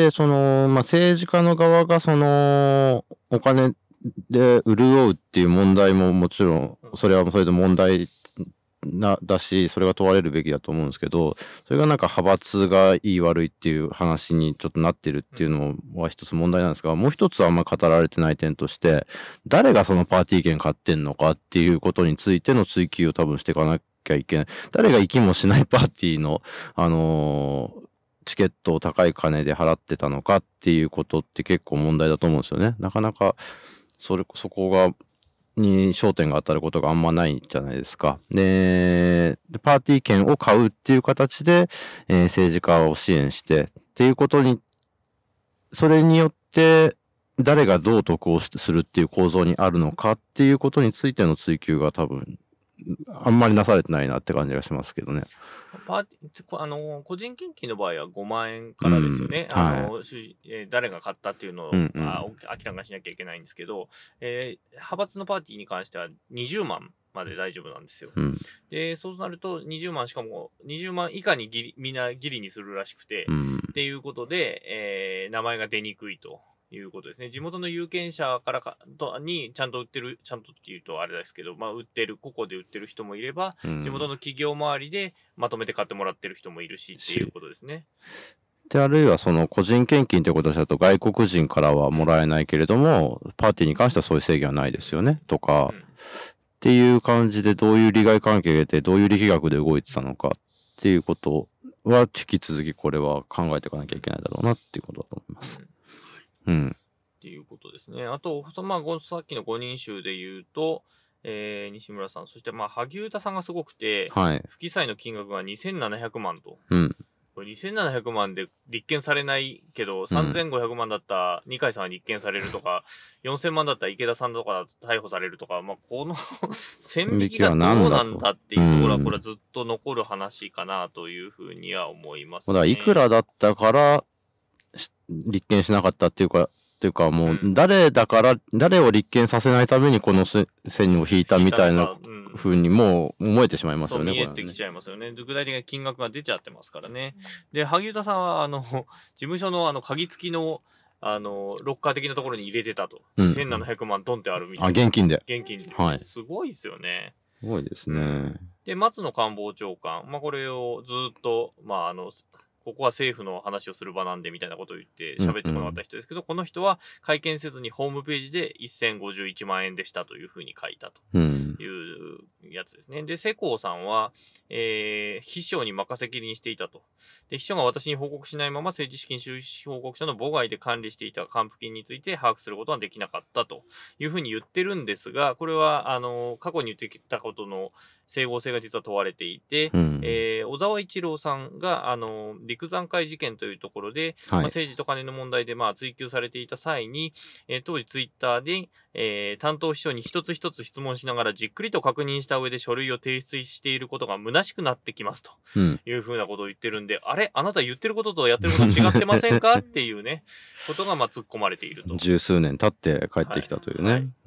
その、まあ、政治家の側がその、お金で潤うっていう問題ももちろん、それはそれで問題なだし、それが問われるべきだと思うんですけど、それがなんか派閥がいい悪いっていう話にちょっとなってるっていうのは一つ問題なんですが、もう一つはあんま語られてない点として、誰がそのパーティー券買ってんのかっていうことについての追及を多分していかなきゃいけない。誰が行きもしないパーティーの、あのー、チケットを高い金で払ってたのかっていうことって結構問題だと思うんですよね。なかなか、それ、そこが、に焦点が当たることがあんまないじゃないですか。で、パーティー券を買うっていう形で、えー、政治家を支援してっていうことに、それによって誰がどう得をするっていう構造にあるのかっていうことについての追及が多分あんまりなされてないなって感じがしますけどね。 パーティーあの個人献金の場合はごまんえんからですよね。うん、あの、はい、えー、誰が買ったっていうのを、うんうん、あ明らかにしなきゃいけないんですけど、えー、派閥のパーティーに関してはにじゅうまんまで大丈夫なんですよ。うん、で、そうなるとにじゅうまん、しかもにじゅうまん以下にギリみんなギリにするらしくて、うん、っていうことで、えー、名前が出にくいと。いうことですね。地元の有権者からかとにちゃんと売ってる、ちゃんとっていうとあれですけど、まあ売ってる、個々で売ってる人もいれば、うん、地元の企業周りでまとめて買ってもらってる人もいるしっていうことですね。 で、あるいはその個人献金ということだと外国人からはもらえないけれども、パーティーに関してはそういう制限はないですよね。とか、うん、っていう感じでどういう利害関係でどういう力学で動いてたのかっていうことは引き続きこれは考えていかなきゃいけないだろうなっていうことだと思います。うんうん。 っていうことですね。あと、まあ、さっきのごにん衆で言うと、えー、西村さん、そして、まあ、萩生田さんがすごくて、はい、不記載の金額がにせんななひゃくまんとにせんななひゃくまんで立件されないけど、さんぜんごひゃくまんだった二階さんは立件されるとか、よんせんまんだった池田さんとか逮捕されるとか、まあ、この線引きがどうなんだっていうところは、これはずっと残る話かなというふうには思いますね。 だからいくらだったから立件しなかったっていうか、っていうかもう誰だから、誰を立件させないためにこの線を引いたみたいなふうにもう思えてしまいますよね。 そう見えてきちゃいますよね。具体的な金額が出ちゃってますからね。で、萩生田さんは、あの、事務所のあの、鍵付きの、あの、ロッカー的なところに入れてたと。うん、せんななひゃくまんドンってあるみたいな。 あ、現金で。 現金で。 はい。 すごいですよね。 すごいですね。 で、松野官房長官。まあ、これをずっと、まあ、あの、ここは政府の話をする場なんでみたいなことを言って喋ってこなかった人ですけど、うんうん、この人は会見せずにホームページでせんごじゅういちまんえんでしたというふうに書いたというやつですね。で、世耕さんは、えー、秘書に任せきりにしていたと。で、秘書が私に報告しないまま政治資金収支報告書の母外で管理していた還付金について把握することはできなかったというふうに言ってるんですが、これは、あの、過去に言ってきたことの整合性が実は問われていて、うん、えー、小沢一郎さんが、あの、陸山会事件というところで、はい、まあ、政治と金の問題でまあ追及されていた際に、えー、当時ツイッターで、えー、担当秘書に一つ一つ質問しながらじっくりと確認した上で書類を提出していることが虚しくなってきますというふうなことを言ってるんで、うん、あれあなた言ってることとやってること違ってませんかっていうね、ことがまあ突っ込まれていると。 十数年経って帰ってきたというね。はいはい、 うん。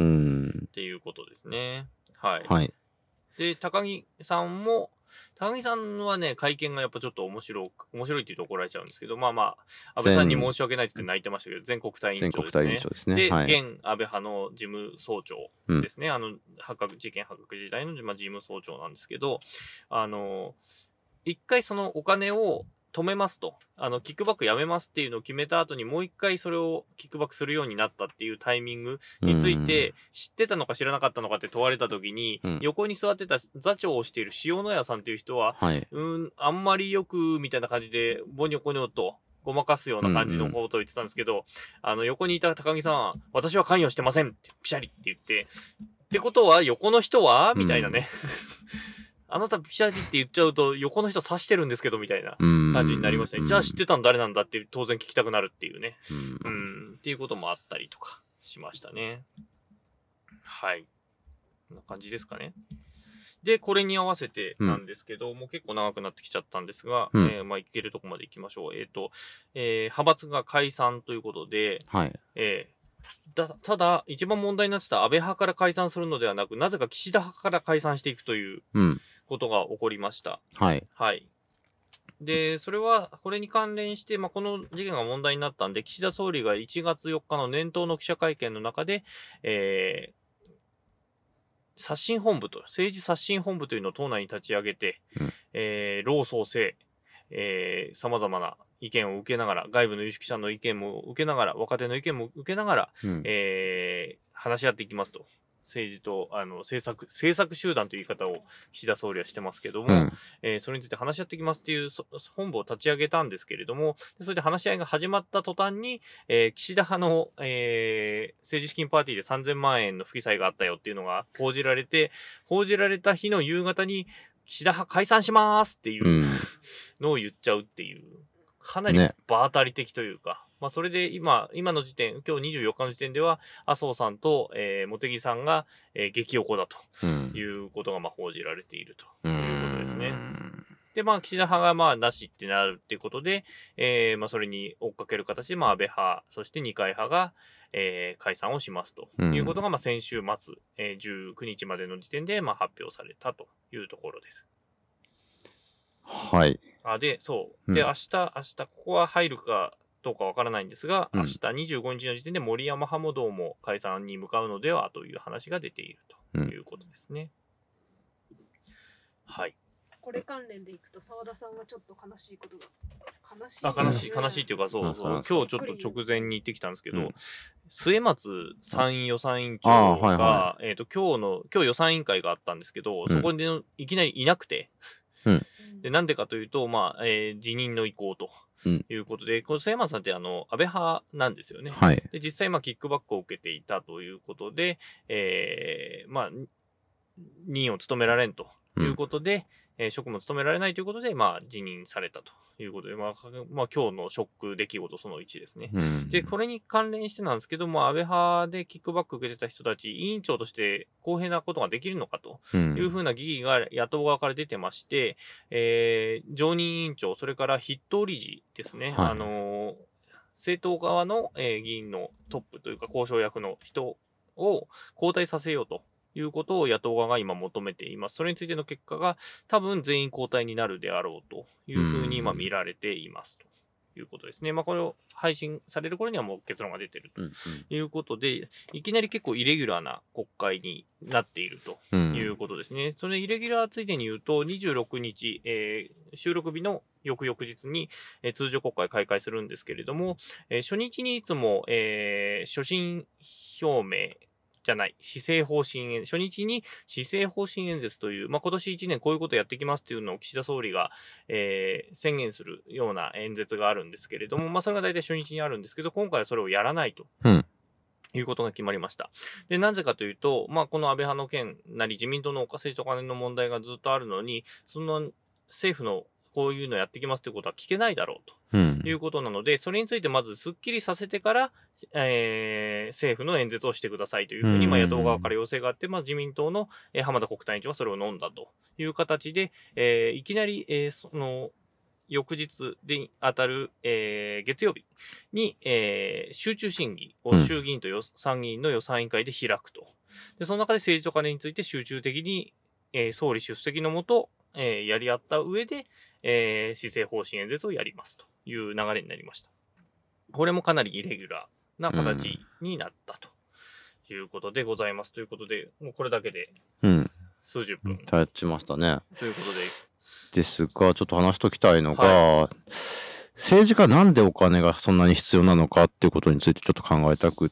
っていうことですね。はい。はい。で、高木さんも、高木さんはね、会見がやっぱちょっと面白く、面白いって言うと怒られちゃうんですけど、まあまあ、安倍さんに申し訳ないって言って泣いてましたけど、全国対委員長ですね。全国対委員長ですね。で、はい、現安倍派の事務総長ですね。うん、あの、発覚、事件発覚時代の、まあ、事務総長なんですけど、あの、一回そのお金を止めますと。あの、キックバックやめますっていうのを決めた後にもう一回それをキックバックするようになったっていうタイミングについて知ってたのか知らなかったのかって問われた時に、うん、横に座ってた座長をしている塩野谷さんっていう人は、はい、うん、あんまりよくみたいな感じでボニョコニョとごまかすような感じのことを言ってたんですけど、うんうん、あの、横にいた高木さんは、私は関与してませんってピシャリって言って、ってことは横の人はみたいなね。うんあなたピシャリって言っちゃうと横の人指してるんですけどみたいな感じになりますね。じゃあ知ってたの誰なんだって当然聞きたくなるっていうね。うん、うんっていうこともあったりとかしましたね。はい。こんな感じですかね。で、これに合わせてなんですけど、うん、もう結構長くなってきちゃったんですが、うん、えー、まあ、いけるとこまで行きましょう。えっ、ー、と、えー、派閥が解散ということで、はい。えーだただ、一番問題になってた安倍派から解散するのではなく、なぜか岸田派から解散していくということが起こりました。 うん、はい。 はい。で、それは、これに関連して、まあ、この事件が問題になったんで、岸田総理がいちがつよっかの年頭の記者会見の中で、えー、刷新本部と、政治刷新本部というのを党内に立ち上げて、うん、えー、労総制、えー、様々な意見を受けながら、外部の有識者の意見も受けながら、若手の意見も受けながら、うん、えー、話し合っていきますと。政治と、あの、政策、政策集団という言い方を岸田総理はしてますけども、うん、えー、それについて話し合っていきますっていう本部を立ち上げたんですけれども、それで話し合いが始まった途端に、えー、岸田派の、えー、政治資金パーティーでさんぜんまんえんの不記載があったよっていうのが報じられて、報じられた日の夕方に、岸田派解散しまーすっていうのを言っちゃうっていう、かなり場当たり的というか、ね、まあそれで今、今の時点、今日にじゅうよっかの時点では、麻生さんと、えー、茂木さんが、えー、激おこだということがまあ報じられているということですね。で、まあ岸田派がまあなしってなるっていうことで、えー、まあそれに追っかける形で、まあ安倍派、そして二階派が、えー、解散をしますということが、まあ先週末、えー、じゅうくにちまでの時点でまあ発表されたというところです。 はい。 あで、そう。で、うん、明日、明日、ここは入るかどうかわからないんですが、うん、明日にじゅうごにちの時点で森山派もどうも解散に向かうのではという話が出ているということですね。うん、はい。 これ関連でいくと、澤田さんはちょっと悲しいことが。悲しい、 あ、悲しい、悲しいっていうか、そうそう。今日ちょっと直前に行ってきたんですけど、うん、末松参院予算委員長が、はいはい、えっと、今日の、今日予算委員会があったんですけど、そこでいきなりいなくて、うん、でなんでかというと、まあえー、辞任の意向ということで、うん、この末松さんってあの安倍派なんですよね。はい、で実際、まあ、キックバックを受けていたということで、えーまあ、任を務められんということで、 えー、職務を務められないということで、まあ、辞任されたということで、まあ、まあ、今日のショック出来事そのいちですね。うん、で、これに関連してなんですけども、安倍派でキックバック受けてた人たち、委員長として公平なことができるのかというふうな疑義が野党側から出てまして、えー、常任委員長、それから筆頭理事ですね、はい、あのー、政党側の、えー、議員のトップというか交渉役の人を交代させようということを野党側が今求めています。それについての結果が多分全員交代になるであろうというふうに今見られていますということですね。まあこれを配信される頃にはもう結論が出ているということで、うんうん、いきなり結構イレギュラーな国会になっているということですね。うん、それイレギュラーついでに言うとにじゅうろくにち、えー、収録日の翌々日に、えー、通常国会開会するんですけれども、えー、初日にいつも、えー、所信表明じゃない、施政方針演、初日に施政方針演説という、まあ、今年いちねんこういうことをやっていきますというのを岸田総理が、えー、宣言するような演説があるんですけれども、まあ、それが大体初日にあるんですけど、今回はそれをやらないと。うんいうことが決まりました。で、なぜかというと、まあ、この安倍派の件なり自民党の政治と金の問題がずっとあるのに、その政府のこういうのやってきますということは聞けないだろうということなので、うん、それについてまずスッキリさせてから、えー、政府の演説をしてくださいというふうに、まあ、野党側から要請があって、まあ、自民党の、えー、浜田国対委員長はそれを飲んだという形で、えー、いきなり、えー、その翌日で当たる、えー、月曜日に、えー、集中審議を衆議院と参議院の予算委員会で開くと。で、その中で政治と金について集中的に、えー、総理出席のもと、えー、やり合った上で、えー、施政方針演説をやりますという流れになりました。これもかなりイレギュラーな形になったということでございます。うん、ということで、もうこれだけで数十分。 経ちましたね。 ということで。 ですが、ちょっと話しときたいのが、はい、政治家なんでお金がそんなに必要なのかっていうことについてちょっと考えたくって、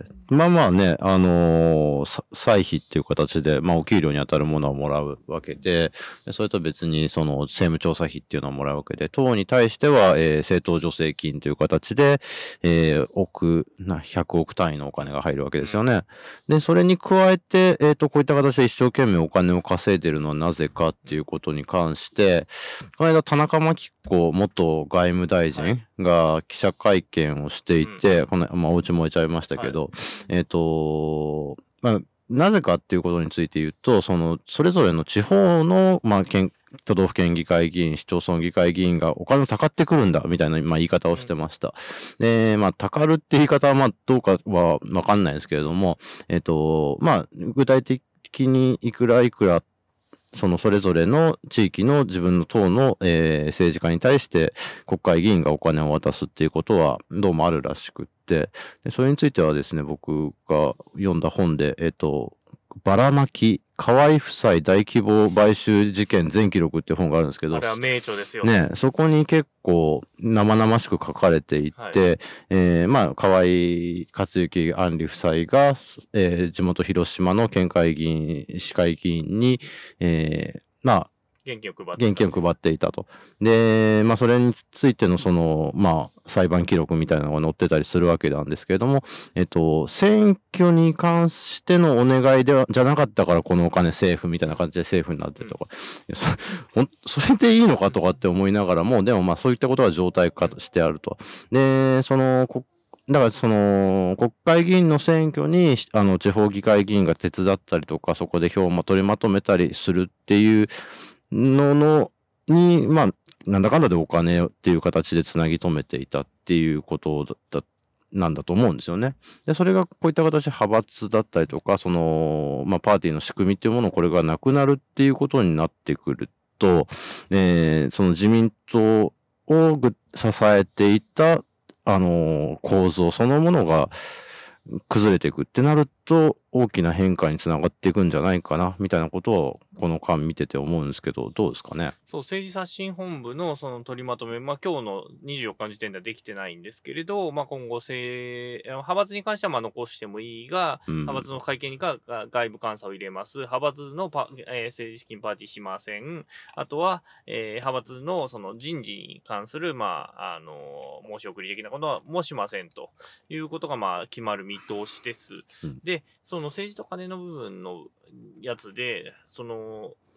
まあまあね、あのー、歳費っていう形で、まあお給料に当たるものをもらうわけで、それと別にその政務調査費っていうのをもらうわけで、党に対しては、えー、政党助成金という形で、えー、億、な、ひゃくおく単位のお金が入るわけですよね。で、それに加えて、えっと、こういった形で一生懸命お金を稼いでるのはなぜかっていうことに関して、この間田中真紀子元外務大臣が記者会見をしていて、この、まあお家燃えちゃいましたけど、はいえっと、まあ、なぜかっていうことについて言うと、その、それぞれの地方の、まあ、県、都道府県議会議員、市町村議会議員がお金をたかってくるんだ、みたいな、まあ、言い方をしてました。で、まあ、たかるって言い方は、まあ、どうかはわかんないですけれども、えっと、まあ、具体的にいくらいくら、そのそれぞれの地域の自分の党の、えー、政治家に対して国会議員がお金を渡すっていうことはどうもあるらしくって、でそれについてはですね、僕が読んだ本で、えっと、ばらまき、河合夫妻大規模買収事件全記録っていう本があるんですけど、 あれは名著ですよね。 ね、そこに結構生々しく書かれていて、はい、えー、まあ、河合克行安里夫妻が、えー、地元広島の県会議員、市会議員に、えー、まあ、 現金を配っていた。 現金を配っていたと。で、まあ、それについてのその、まあ、裁判記録みたいなのが載ってたりするわけなんですけれども、えっと、選挙に関してのお願いでは、じゃなかったからこのお金政府みたいな感じで政府になってるとか、うん、そ, それでいいのかとかって思いながらも、でもまあ、そういったことが常態化してあると。で、その、だからその国会議員の選挙にあの地方議会議員が手伝ったりとか、そこで票を取りまとめたりするっていうののに、まあ、なんだかんだでお金っていう形でつなぎ止めていたっていうことだなんだと思うんですよね。で、それがこういった形で派閥だったりとか、その、まあ、パーティーの仕組みっていうもの、これがなくなるっていうことになってくると、えー、その自民党を支えていたあの、構造そのものが崩れていくってなると、大きな変化につながっていくんじゃないかな、みたいなことを、この間見てて思うんですけど、どうですかね。 そう、政治刷新本部のその取りまとめ、まあ今日のにじゅうよっかの時点ではできてないんですけれど、まあ今後、政、派閥に関してはまあ残してもいいが、うん、派閥の会見にか外部監査を入れます。派閥のパ、えー、政治資金パーティーしません。あとは、えー、派閥のその人事に関する、まあ、あの、申し送り的なことはもしませんということがまあ決まる見通しです。うん、で、その政治と金の部分のやつで、その、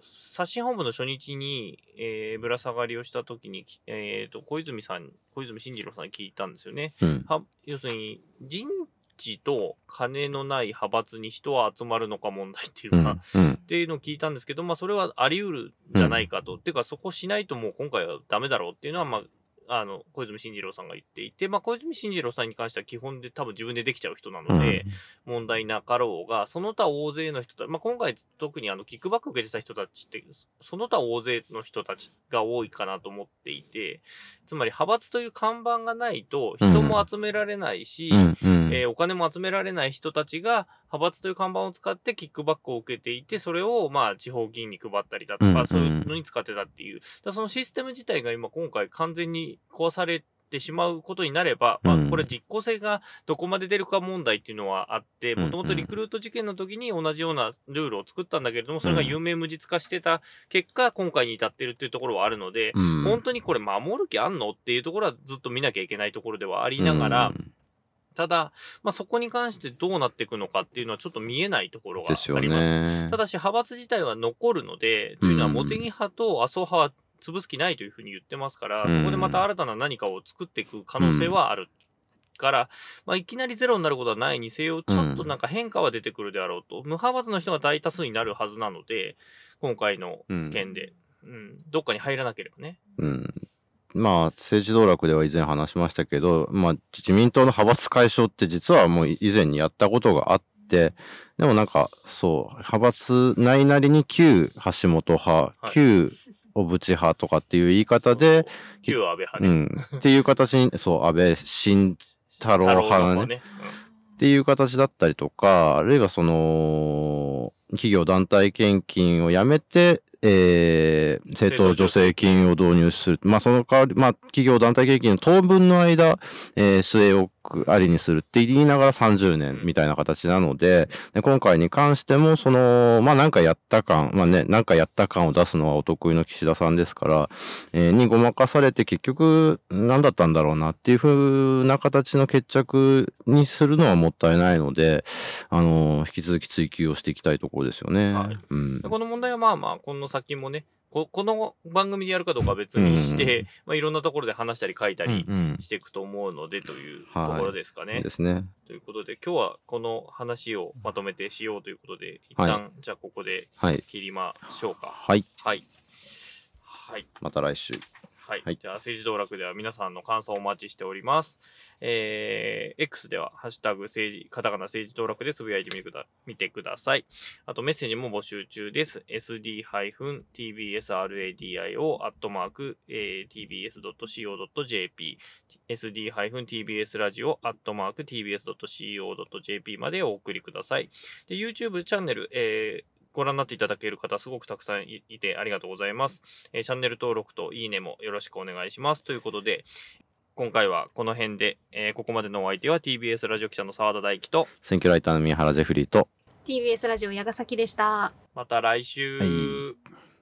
刷新本部の初日に、えー、ぶら下がりをしたときに、えーと、小泉さん、小泉進次郎さんに聞いたんですよね。うん、は要するに、人事と金のない派閥に人は集まるのか問題っていうか、うんうん、っていうのを聞いたんですけど、まあ、それはあり得るんじゃないかと。うん、っていうか、そこしないともう今回はダメだろうっていうのは、まあ、あの、小泉進次郎さんが言っていて、まあ、小泉進次郎さんに関しては基本で多分自分でできちゃう人なので、うん、問題なかろうが、その他大勢の人たち、まあ、今回特にあの、キックバック受けてた人たちって、その他大勢の人たちが多いかなと思っていて、つまり派閥という看板がないと人も集められないし、うんえー、お金も集められない人たちが派閥という看板を使ってキックバックを受けていて、それをまあ地方議員に配ったりだとか、うんうん、そういうのに使ってたっていう。だそのシステム自体が今今回完全に壊されてしまうことになれば、まあ、これ実効性がどこまで出るか問題っていうのはあって、もともとリクルート事件の時に同じようなルールを作ったんだけれども、それが有名無実化してた結果、今回に至ってるっていうところはあるので、本当にこれ守る気あんのっていうところはずっと見なきゃいけないところではありながら、ただ、まあ、そこに関してどうなっていくのかっていうのはちょっと見えないところがあります。ただし、派閥自体は残るので、というのは茂木派と麻生派は潰す気ないというふうに言ってますから、そこでまた新たな何かを作っていく可能性はあるから、まあ、いきなりゼロになることはないにせよ、ちょっとなんか変化は出てくるであろうと。無派閥の人が大多数になるはずなので、今回の件で、うん、うん、どっかに入らなければね。 うんまあ、政治道楽では以前話しましたけど、まあ、自民党の派閥解消って実はもう以前にやったことがあって、でもなんか、そう、派閥内なりに旧橋本派、はい、旧小渕派とかっていう言い方で、 旧安倍派ね。 うん。っていう形に、そう、安倍晋太郎派ね。ねうん、っていう形だったりとか、あるいはその、企業団体献金をやめて、えー、政党助成金を導入する。まあ、その代わり、まあ、企業団体献金の当分の間、えー、据え置くありにするって言いながらさんじゅうねんみたいな形なので、で今回に関しても、その、まあ、なんかやった感、まあね、なんかやった感を出すのはお得意の岸田さんですから、えー、にごまかされて結局、何だったんだろうなっていう風な形の決着にするのはもったいないので、あのー、引き続き追求をしていきたいところですよね。はいうん、この問題はまあまあ、この先もね、こ, この番組でやるかどうかは別にして、うんまあ、いろんなところで話したり書いたりしていくと思うのでというところですかね。 はい、ですね。 ということで、今日はこの話をまとめてしようということで、一旦、はい、じゃあここで切りましょうか。 はい。 はい。はい。 また来週。 はい。はい、じゃあ、政治道楽では皆さんの感想をお待ちしております。えー、X では、ハッシュタグ政治、カタカナ政治道楽でつぶやいてみてくだ、見てください。あとメッセージも募集中です。エスディー ティービーエス ラディオ アットマーク ティービーエス ドット シーオー ドット ジェーピー エスディー ティービーエス ラジオ アットマーク ティービーエス ドット シーオー ドット ジェーピー までお送りください。で、YouTube チャンネル、えーご覧になっていただける方すごくたくさんいてありがとうございます、えー、チャンネル登録といいねもよろしくお願いしますということで今回はこの辺で、えー、ここまでのお相手は ティービーエス ラジオ記者の澤田大樹と選挙ライターの宮原ジェフリーとティービーエス ラジオ矢ヶ崎でした。 また来週、はい、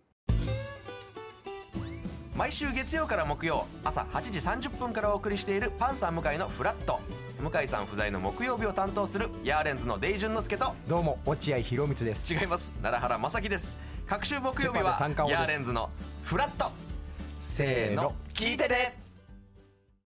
毎週月曜から木曜朝はちじさんじゅっぷんからお送りしているパンサー向井のフラット。向井さん不在の木曜日を担当するヤーレンズのデイジュンの之介とどうも落合博満です。 違います、奈良原正樹です。各週木曜日はヤーレンズのフラット。せーの聞いてね。